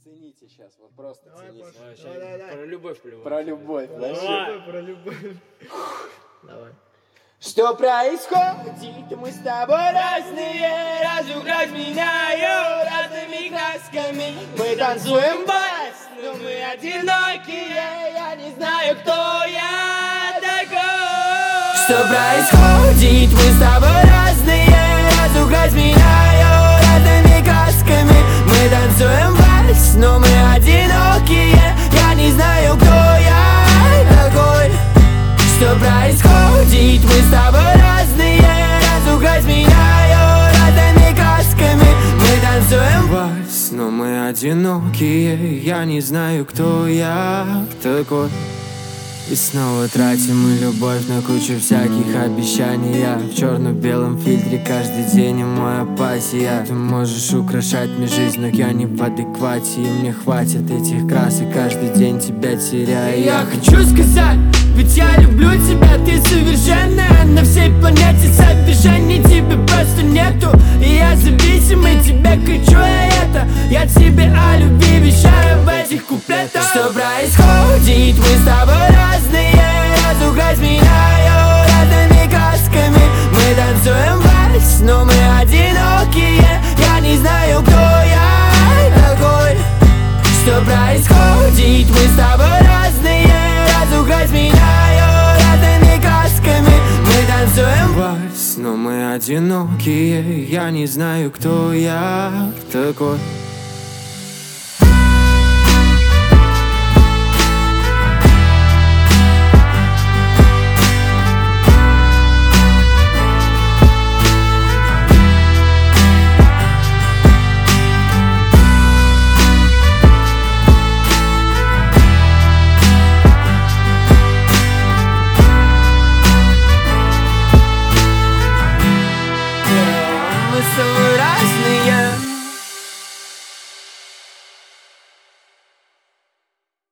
Цените сейчас, вот просто цените. Давай. Про любовь. Про любовь, Давай. Про любовь. Давай. Что происходит? Мы с тобой разные, разукрась меняю разными красками. Мы танцуем вальс, но мы одинокие, я не знаю, кто я такой. Что происходит? Мы с тобой разные, разукрась меняю разными красками. Мы танцуем вальс, но мы одинокие, я не знаю, кто я такой. Что происходит? Мы с тобой разные, разукрась меняю разными красками. Мы танцуем вальс, но мы одинокие, я не знаю, кто я такой. И снова тратим мы любовь на кучу всяких обещаний. Я в черно-белом фильтре каждый день, и моя апатия. Ты можешь украшать мне жизнь, но я не в адеквате. И мне хватит этих красок, каждый день тебя теряю. Я хочу сказать, ведь я люблю тебя, ты совершенная. На всей планете совершенней тебе просто нету. И я зависимый, тебе кричу я это. Я тебе о любви вещаю в этих куплетах. Что происходит? Мы с тобой разные, разукрась меняю разными красками. Мы танцуем вальс, но мы одинокие, я не знаю, кто я такой. Что происходит? Мы с тобой разные, разукрась меняю разными красками. Мы танцуем вальс, но мы одинокие, я не знаю, кто я такой.